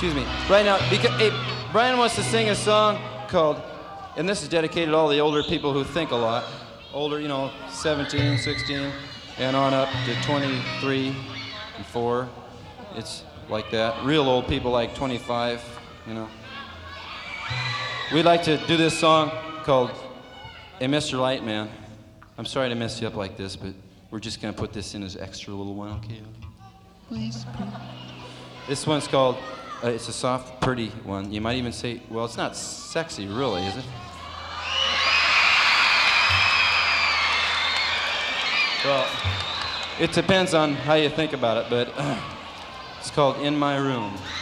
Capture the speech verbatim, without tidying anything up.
Excuse me. Right now, because, hey, Brian wants to sing a song called, and this is dedicated to all the older people who think a lot. Older, you know, seventeen, sixteen, and on up to twenty-three and four. It's like that. Real old people like twenty-five, you know. We'd like to do this song called Hey, Mister Lightman. I'm sorry to mess you up like this, but we're just going to put this in as extra little one, okay? Please, please. This one's called, uh, it's a soft, pretty one. You might even say, well, it's not sexy, really, is it? Well, it depends on how you think about it, but uh, it's called In My Room.